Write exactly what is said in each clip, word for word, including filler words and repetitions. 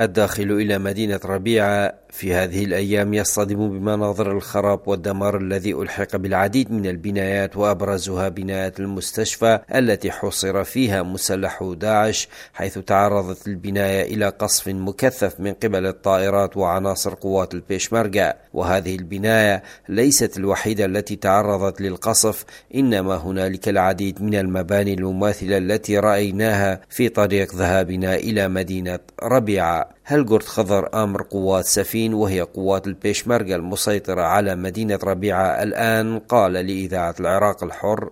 الداخل إلى مدينة ربيعة في هذه الأيام يصطدم بمناظر الخراب والدمار الذي ألحق بالعديد من البنايات، وأبرزها بناية المستشفى التي حصر فيها مسلحو داعش، حيث تعرضت البناية إلى قصف مكثف من قبل الطائرات وعناصر قوات البيشمركة. وهذه البناية ليست الوحيدة التي تعرضت للقصف، إنما هنالك العديد من المباني المماثلة التي رأيناها في طريق ذهابنا إلى مدينة ربيعة. هلغورت خضر آمر قوات سفين وهي قوات البيشمركة المسيطرة على مدينة ربيعة الآن قال لإذاعة العراق الحر: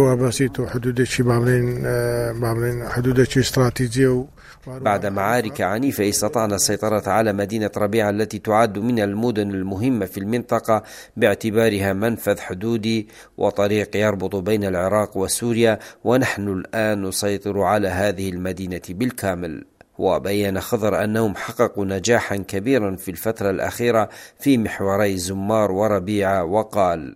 بعد معارك عنيفة استطعنا السيطرة على مدينة ربيعة التي تعد من المدن المهمة في المنطقة باعتبارها منفذ حدودي وطريق يربط بين العراق وسوريا، ونحن الآن نسيطر على هذه المدينة بالكامل. وبين خضر أنهم حققوا نجاحا كبيرا في الفترة الأخيرة في محوري زمار وربيعة، وقال: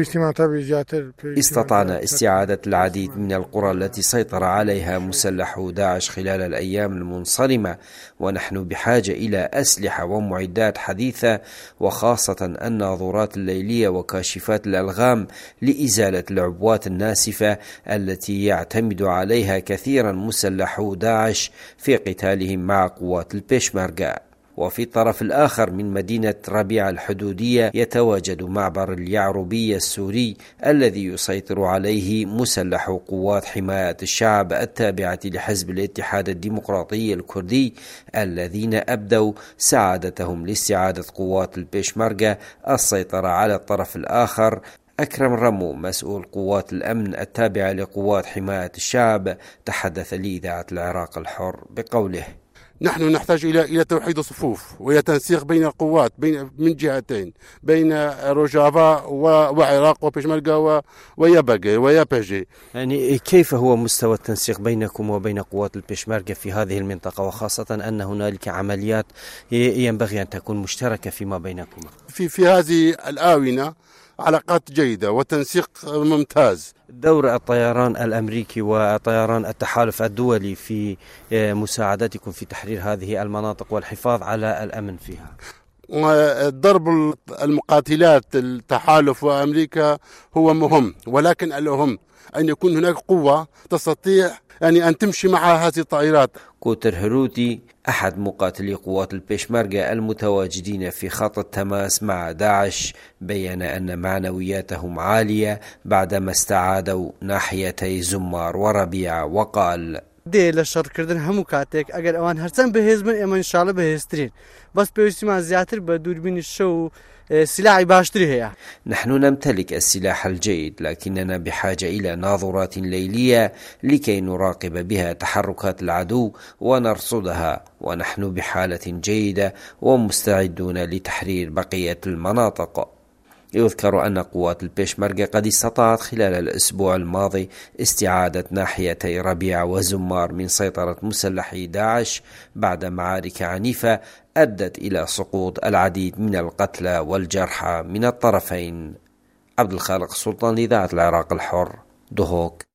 استطعنا استعادة العديد من القرى التي سيطر عليها مسلحو داعش خلال الأيام المنصرمة، ونحن بحاجة إلى أسلحة ومعدات حديثة، وخاصة الناظورات الليلية وكاشفات الألغام لإزالة العبوات الناسفة التي يعتمد عليها كثيرا مسلحو داعش في قتالهم مع قوات البيشمركة. وفي الطرف الآخر من مدينة ربيعة الحدودية يتواجد معبر اليعربية السوري الذي يسيطر عليه مسلح قوات حماية الشعب التابعة لحزب الاتحاد الديمقراطي الكردي، الذين أبدوا سعادتهم لاستعادة قوات البيشمركة السيطرة على الطرف الآخر. أكرم رمو مسؤول قوات الأمن التابعة لقوات حماية الشعب تحدث لإذاعة العراق الحر بقوله: نحن نحتاج إلى إلى توحيد الصفوف وإلى تنسيق بين القوات بين من جهتين، بين روجافا وعراق وبيشمركة وياباجي وياباجي. يعني كيف هو مستوى التنسيق بينكم وبين قوات البيشمركة في هذه المنطقة، وخاصة أن هنالك عمليات ينبغي أن تكون مشتركة فيما بينكم؟ في في هذه الآونة علاقات جيدة وتنسيق ممتاز. دور الطيران الأمريكي وطيران التحالف الدولي في مساعدتكم في تحرير هذه المناطق والحفاظ على الأمن فيها. ضرب المقاتلات التحالف وأمريكا هو مهم، ولكن الأهم أن يكون هناك قوة تستطيع يعني أن تمشي مع هذه الطائرات. كوتر هروتي أحد مقاتلي قوات البيشمركة المتواجدين في خط التماس مع داعش بيّن أن معنوياتهم عالية بعدما استعادوا ناحيتي زمار وربيعة، وقال: دي لشر كردن همو كاتك اگر اوان هرسن بهز من اما ان شاء الله بهزترين بس بيوستي ما زياتر بدوربين الشو سلاحي باشتري هي. نحن نمتلك السلاح الجيد، لكننا بحاجة إلى ناظورات ليلية لكي نراقب بها تحركات العدو ونرصدها، ونحن بحالة جيدة ومستعدون لتحرير بقية المناطق. يذكر أن قوات البيشمركة قد استطاعت خلال الأسبوع الماضي استعادة ناحيتي ربيعة وزمار من سيطرة مسلحي داعش بعد معارك عنيفة أدت إلى سقوط العديد من القتلى والجرحى من الطرفين. عبد الخالق السلطان، لإذاعة العراق الحر، دهوك.